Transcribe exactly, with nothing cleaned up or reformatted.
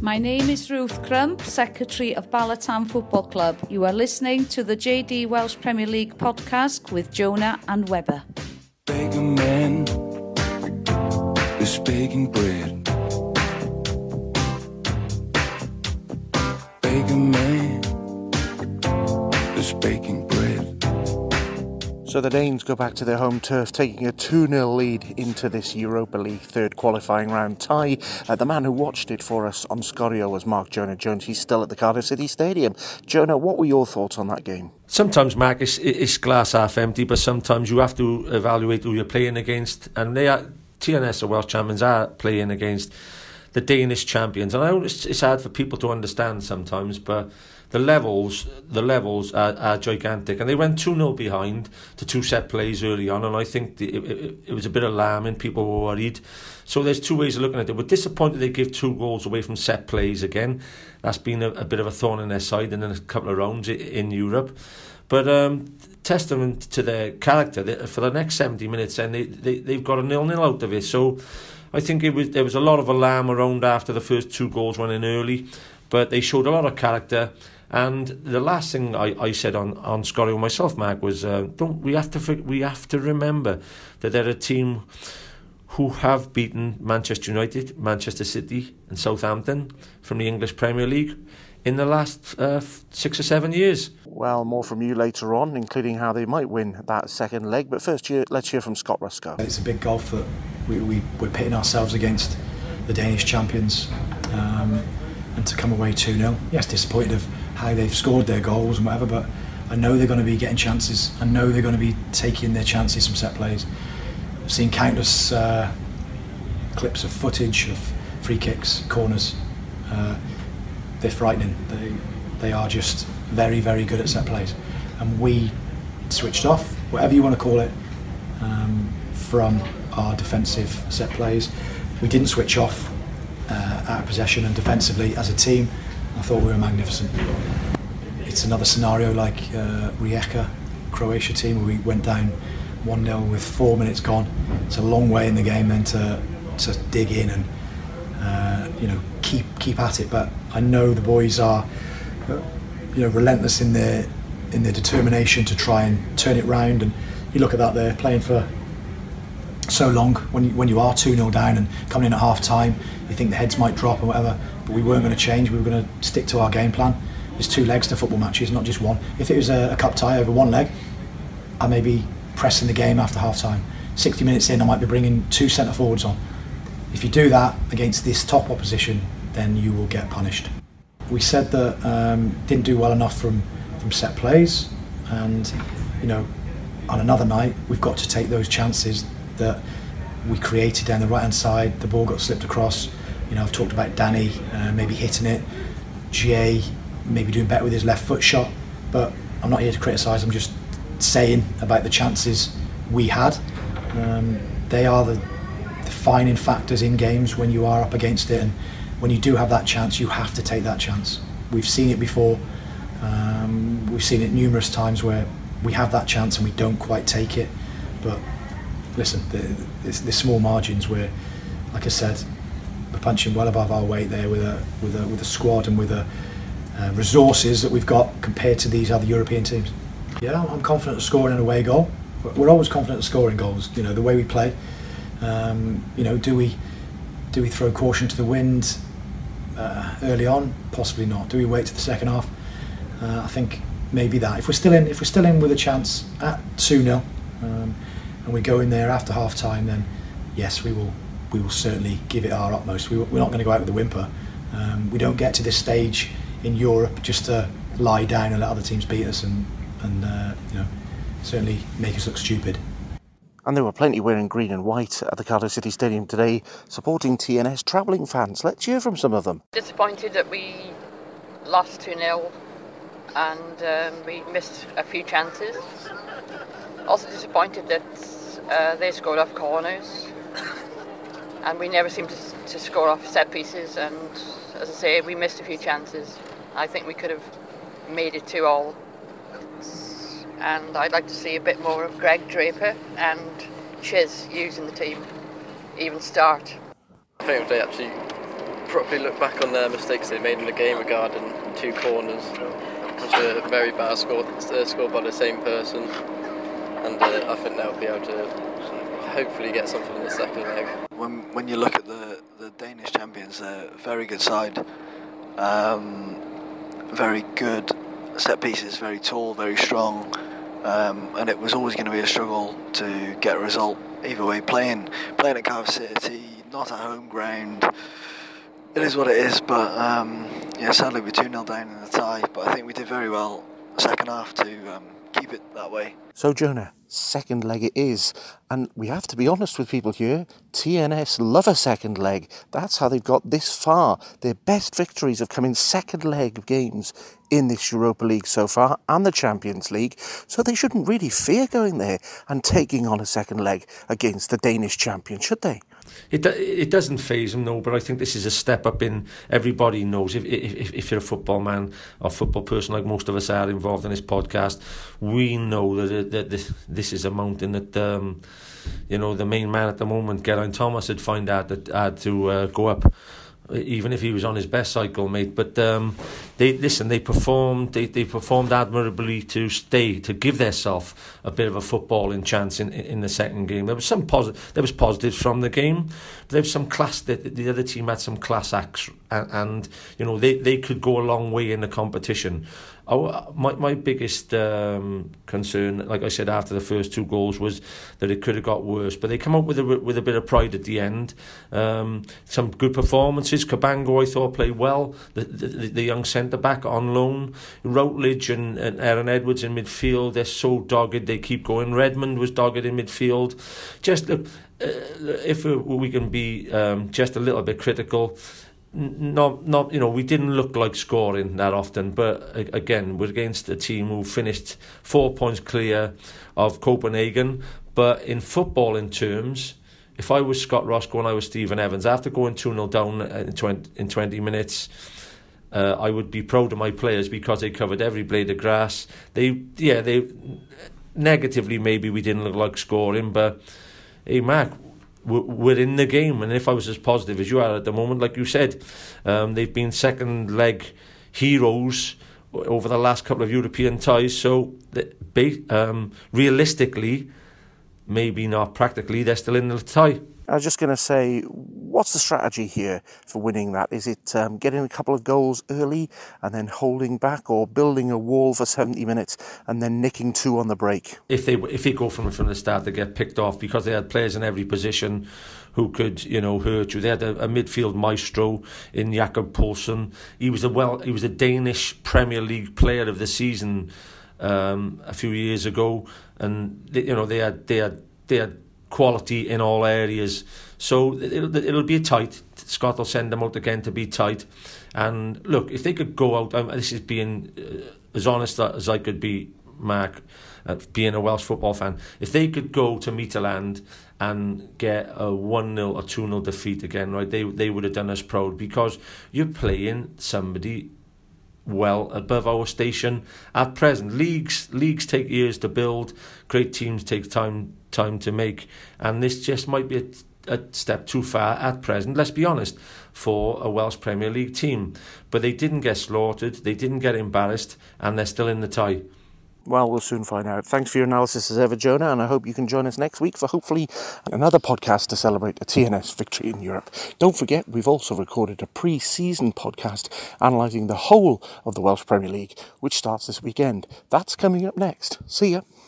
My name is Ruth Crump, Secretary of Balatam Football Club. You are listening to the J D Welsh Premier League podcast with Jonah and Webber. Bake a man is baking bread. Bake a man is baking bread. So the Danes go back to their home turf, taking a two nil lead into this Europa League third qualifying round tie. Uh, the man who watched it for us on Scorio was Mark Jonah Jones. He's still at the Cardiff City Stadium. Jonah, what were your thoughts on that game? Sometimes, Mark, it's, it's glass half empty, but sometimes you have to evaluate who you're playing against. And they are, T N S, the Welsh champions, are playing against the Danish champions. And I know it's, it's hard for people to understand sometimes, but the levels the levels are, are gigantic. And they went two nil behind to two set plays early on, and I think the, it, it, it was a bit alarming. People were worried. So there's two ways of looking at it. We're disappointed they give two goals away from set plays again. That's been a, a bit of a thorn in their side in a couple of rounds in Europe. But um, testament to their character, they, for the next seventy minutes, and they, they, they've got a nil nil out of it. So I think it was there was a lot of alarm around after the first two goals went in early, but they showed a lot of character. And the last thing I, I said on, on Scorio myself, Mark, was uh, don't we have to we have to remember that they're a team who have beaten Manchester United, Manchester City and Southampton from the English Premier League in the last uh, six or seven years. Well, more from you later on, including how they might win that second leg. But first, let's hear from Scott Rusko. It's a big gulf that we, we, we're pitting ourselves against the Danish champions, um, and to come away two nil. Yes, disappointed of how they've scored their goals and whatever, but I know they're going to be getting chances. I know they're going to be taking their chances from set plays. I've seen countless uh, clips of footage of free kicks, corners. Uh, they're frightening. They they are just very, very good at set plays. And we switched off, whatever you want to call it, um, from our defensive set plays. We didn't switch off uh, out of possession and defensively as a team. I thought we were magnificent. It's another scenario like uh, Rijeka, Croatia team, where we went down one nil with four minutes gone. It's a long way in the game then to to dig in and uh, you know keep keep at it. But I know the boys are uh, you know relentless in their in their determination to try and turn it round. And you look at that, they're playing for so long. When you, when you are two nil down and coming in at half time, you think the heads might drop or whatever. But we weren't going to change. We were going to stick to our game plan. There's two legs to football matches, not just one. If it was a, a cup tie over one leg, I may be pressing the game after half time. sixty minutes in, I might be bringing two centre forwards on. If you do that against this top opposition, then you will get punished. We said that um, didn't do well enough from, from set plays, and you know, on another night we've got to take those chances that we created down the right hand side. The ball got slipped across. You know, I've talked about Danny uh, maybe hitting it, Jay maybe doing better with his left foot shot, but I'm not here to criticise. I'm just saying about the chances we had. Um, they are the defining factors in games when you are up against it, and when you do have that chance, you have to take that chance. We've seen it before. Um, we've seen it numerous times where we have that chance and we don't quite take it. But listen, there's the, the small margins where, like I said, we're punching well above our weight there with a with a with a squad and with a uh, resources that we've got compared to these other European teams. Yeah, I'm confident of scoring an away goal. We're always confident of scoring goals. You know, the way we play. Um, you know, do we do we throw caution to the wind uh, early on? Possibly not. Do we wait to the second half? Uh, I think maybe that. If we're still in, if we're still in with a chance at two nil, um, and we go in there after half time, then yes, we will. We will certainly give it our utmost. We, we're not going to go out with a whimper. Um, we don't get to this stage in Europe just to lie down and let other teams beat us and and uh, you know certainly make us look stupid. And there were plenty wearing green and white at the Cardiff City Stadium today, supporting T N S travelling fans. Let's hear from some of them. Disappointed that we lost two nil and um, we missed a few chances. Also disappointed that uh, they scored off corners and we never seemed to, to score off set pieces, and as I say, we missed a few chances. I think we could have made it two all. And I'd like to see a bit more of Greg Draper and Chiz using the team, even start. I think it was actually probably look back on their mistakes they made in the game regarding two corners, which are very bad scored, uh, scored by the same person, and uh, I think they'll be able to hopefully get something in the second leg. When when you look at the, the Danish champions, they're a very good side, um, very good set pieces, very tall, very strong, um, and it was always going to be a struggle to get a result either way. Playing playing at Cardiff City, not at home ground, it is what it is, but um, yeah, sadly we're two nil down in the tie, but I think we did very well second half to um, keep it that way. So Jonah, second leg it is, and we have to be honest with people here, T N S love a second leg. That's how they've got this far. Their best victories have come in second leg games in this Europa League so far and the Champions League, so they shouldn't really fear going there and taking on a second leg against the Danish champion, should they? It it doesn't faze them, no, but I think this is a step up in everybody knows. If, if if you're a football man or football person, like most of us are involved in this podcast, we know that, that this, this is a mountain that, um, you know, the main man at the moment, Geraint Thomas, had found out that had to uh, go up, even if he was on his best cycle, mate. But um, they listen. They performed. They, they performed admirably to stay to give themselves a bit of a footballing chance in in the second game. There was some positive. There was positives from the game. But there was some class. The, the other team had some class acts, and, and you know they, they could go a long way in the competition. Oh, my my biggest um, concern, like I said, after the first two goals, was that it could have got worse. But they come up with a with a bit of pride at the end. Um, some good performances. Cabango, I thought, played well. The the, the young centre back on loan. Routledge and, and Aaron Edwards in midfield. They're so dogged. They keep going. Redmond was dogged in midfield. Just look, uh, if we can be um, just a little bit critical. Not, not, you know, we didn't look like scoring that often, but again, we're against a team who finished four points clear of Copenhagen. But in footballing terms, if I was Scott Roscoe and I was Stephen Evans, after going two nil down in twenty, in twenty minutes, uh, I would be proud of my players because they covered every blade of grass. They, yeah, they negatively maybe we didn't look like scoring, but hey, Mark, we're in the game, and if I was as positive as you are at the moment, like you said, um, they've been second leg heroes over the last couple of European ties, so um, realistically, maybe not practically, they're still in the tie. I was just going to say, what's the strategy here for winning that? Is it um, getting a couple of goals early and then holding back, or building a wall for seventy minutes and then nicking two on the break? If they if they go from from the start, they get picked off because they had players in every position who could, you know, hurt you. They had a, a midfield maestro in Jakob Poulsen. He was a well, he was a Danish Premier League Player of the Season um, a few years ago, and they, you know they had they had they had. quality in all areas, so it'll, it'll be tight. Scott will send them out again to be tight, and look, if they could go out, um, this is being uh, as honest as I could be, Mark, uh, being a Welsh football fan, if they could go to Midtjylland and get a one nil or two nil defeat again, right, they they would have done us proud, because you're playing somebody well above our station at present. Leagues leagues take years to build, great teams take time time to make, and this just might be a, a step too far at present, let's be honest, for a Welsh Premier League team. But they didn't get slaughtered, they didn't get embarrassed, and they're still in the tie. Well, we'll soon find out. Thanks for your analysis as ever, Jonah, and I hope you can join us next week for hopefully another podcast to celebrate a T N S victory in Europe. Don't forget, we've also recorded a pre-season podcast analysing the whole of the Welsh Premier League, which starts this weekend. That's coming up next. See ya.